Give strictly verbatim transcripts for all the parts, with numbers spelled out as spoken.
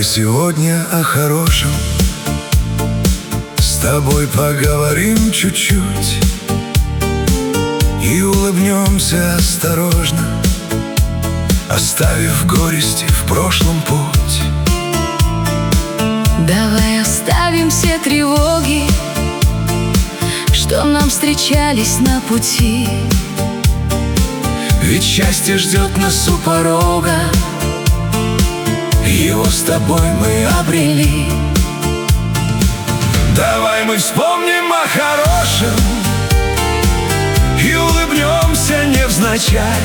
Давай сегодня о хорошем с тобой поговорим чуть-чуть и улыбнемся осторожно, оставив горести в прошлом путь. Давай оставим все тревоги, что нам встречались на пути. Ведь счастье ждет нас у порога, его с тобой мы обрели. Давай мы вспомним о хорошем и улыбнемся невзначай.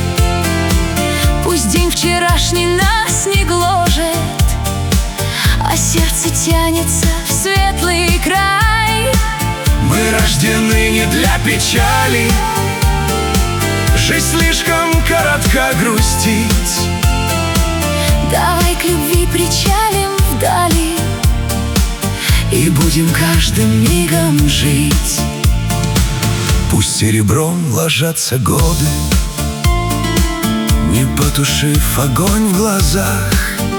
Пусть день вчерашний нас не гложет, а сердце тянется в светлый край. Мы рождены не для печали, жизнь слишком коротка грустить. Давай к любви причалим вдали и будем каждым мигом жить. Пусть серебром ложатся годы, не потушив огонь в глазах.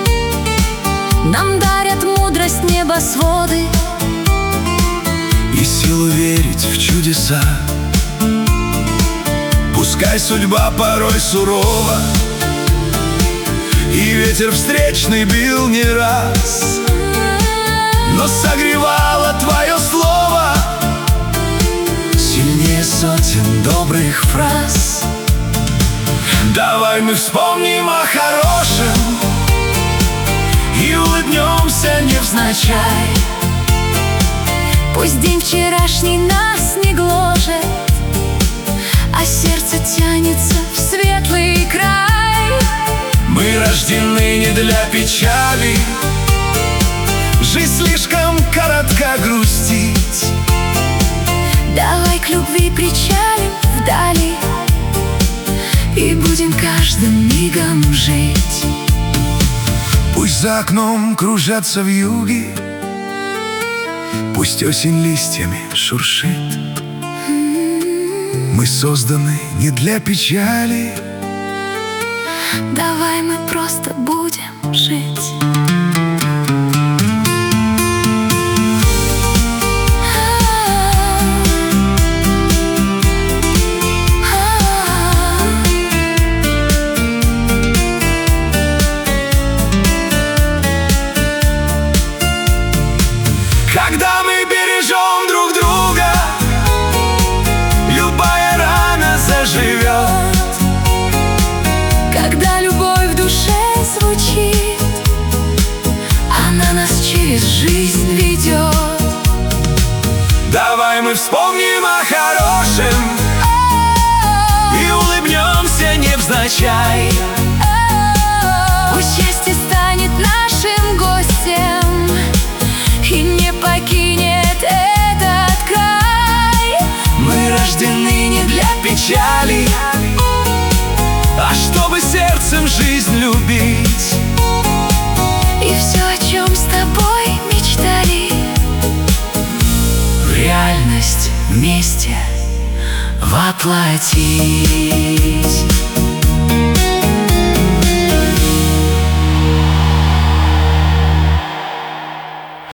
Нам дарят мудрость небосводы и силу верить в чудеса. Пускай судьба порой сурова и ветер встречный бил не раз, но согревало твое слово сильнее сотен добрых фраз. Давай мы вспомним о хорошем и улыбнемся невзначай. Пусть день вчерашний нас не гложет, а сердце тянется в светлый край. Мы рождены не для печали, жизнь слишком коротка грустить. Давай к любви причалим вдали и будем каждым мигом жить. Пусть за окном кружатся вьюги, пусть осень листьями шуршит. Мы созданы не для печали, давай мы просто будем жить. Когда мы бережем друг друга, любая рана заживет. Когда любовь в душе звучит, она нас через жизнь ведет. Давай мы вспомним о хорошем и улыбнемся невзначай. Пусть счастье станет нашим гостем и не покинет этот край. Мы рождены не для печали, а чтобы сердцем жизнь любить. И все, о чем с тобой мечтали, в реальность вместе воплотить.